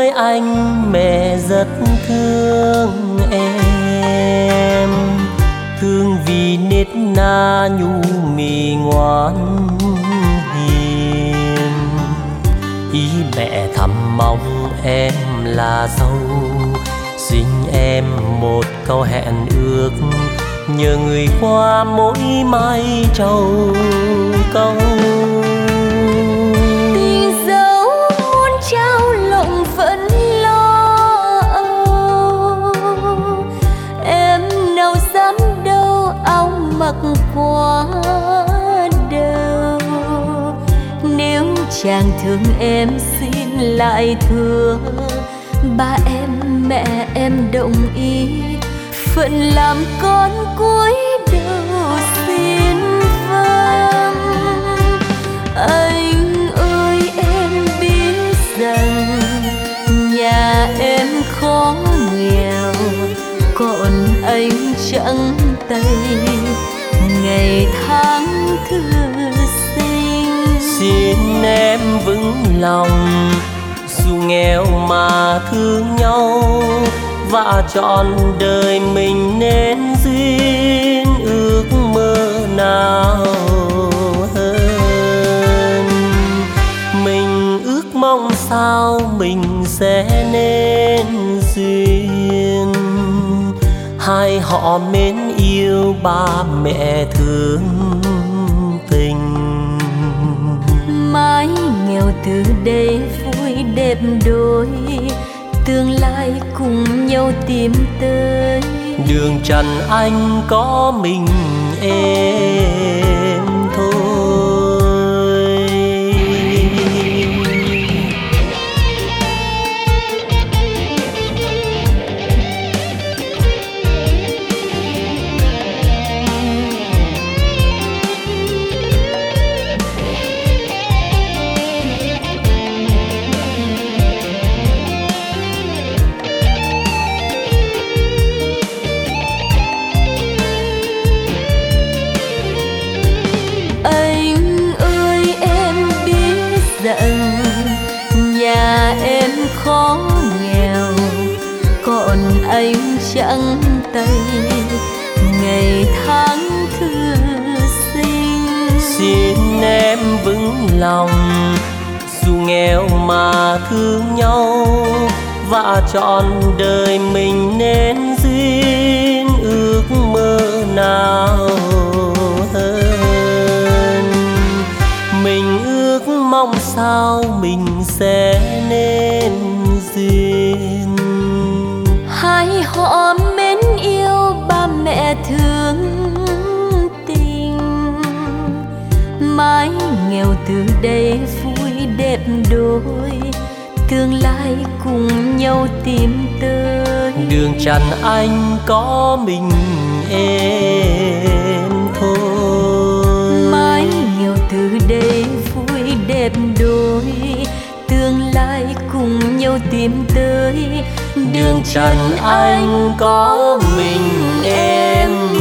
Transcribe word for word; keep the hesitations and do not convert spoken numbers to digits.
với anh mẹ rất thương em, thương vì nết na nhu mì ngoan hiền. Ý mẹ thầm mong em là dâu, xin em một câu hẹn ước, nhờ người qua mỗi mai trầu câu. Tình dấu muốn trao lộng vẫn lo âu, em nào dám đâu áo mặc quá đâu. Nếu chàng thương em xin lại thưa, ba em mẹ em đồng ý, phận làm con cúi đầu xin vâng. Anh ơi em biết rằng nhà em khó nghèo, còn anh trắng tay ngày tháng thư sinh. Xin em vững lòng, dù nghèo mà thương nhau, và trọn đời mình nên duyên ước mơ nào hơn. Mình ước mong sao mình sẽ nên duyên, hai họ mến yêu ba mẹ thương tình. Mái nghèo từ đây vui đẹp đôi, tương lai cùng nhau tìm tới. Đường trần anh có mình em thôi. Nhà em khó nghèo, còn anh trắng tay ngày tháng thư sinh. Xin em vững lòng, dù nghèo mà thương nhau, và trọn đời mình nên duyên ước mơ nào hơn. Mình ước mong sao mình sẽ nên duyên, hai họ mến yêu ba mẹ thương tình. Mái nghèo từ đây vui đẹp đôi, tương lai cùng nhau tìm tới. đường trần anh có mình em thôi. Mái nghèo từ đây vui đẹp đôi, tương lai cùng nhau tìm tới. Đường trần anh có mình em